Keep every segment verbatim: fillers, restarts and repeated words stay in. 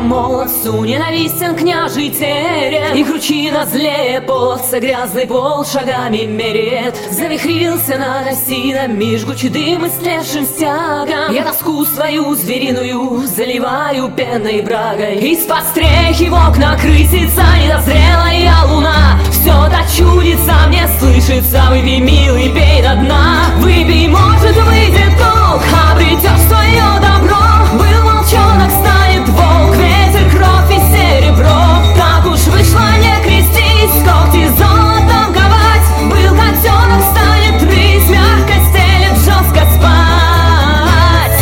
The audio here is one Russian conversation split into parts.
молодцу ненавистен княжий терем, и кручина злее половца грязный пол шагами мерит. Завихрился над осинами жгучий дым истлевшим стягом. Я тоску свою звериную заливаю пенной брагой. Из-под стрехи в окна крысится недозрелая луна. Все так чудится, мне слышится: выпей, милый, пей до дна. Выпей, может, выйдет толк, обретешь свое добро. Был волчонок, станет волк, ветер, кровь и серебро. Так уж вышло, не крестись, когти золотом ковать. Был котенок, станет рысь, мягко стелет, жестко спать.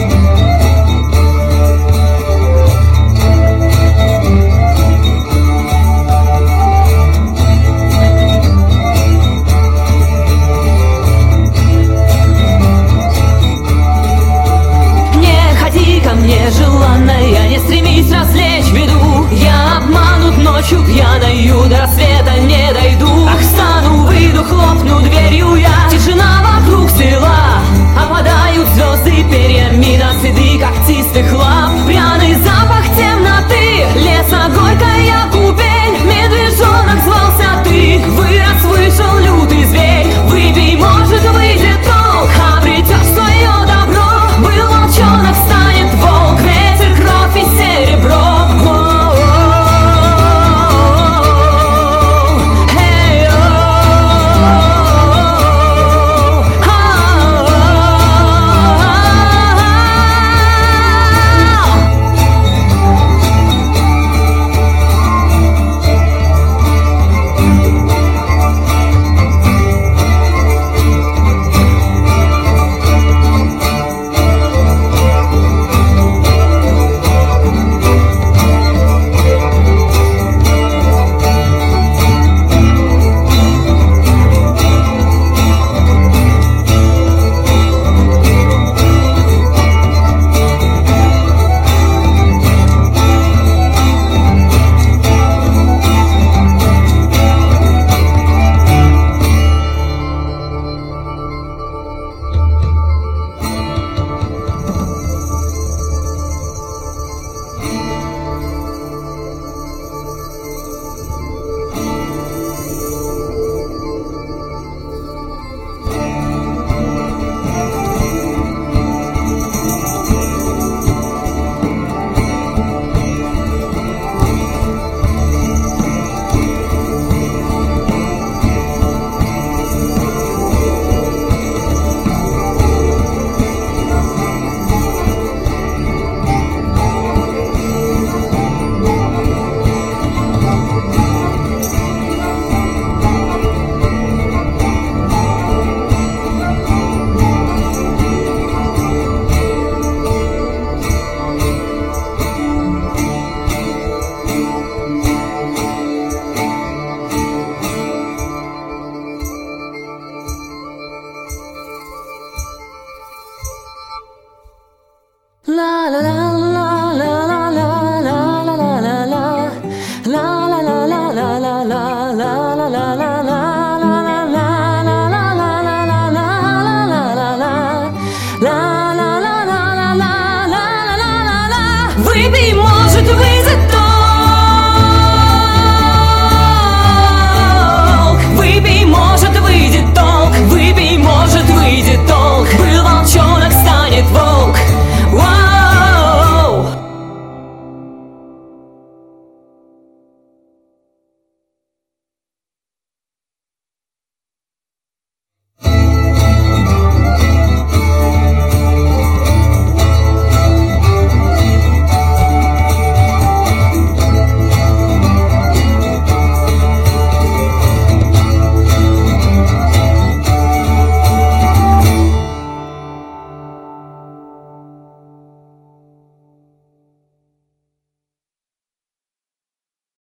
Ко мне, желанная, не стремись развлечь беду. Я обманут ночью пьяною, до рассвета не дойду. Ах, встану, выйду, хлопну дверью я. Тишина вокруг села, опадают звезды перьями на следы когтистых лап. Пряный запах темноты, леса горькая купель. Медвежонок звался ты, вырос, вышел лютый зверь. Выпей, может, выйдет толк, обретешь свое добро. Был волчонок, станет волк, ветер, кровь и серебро. Выпей,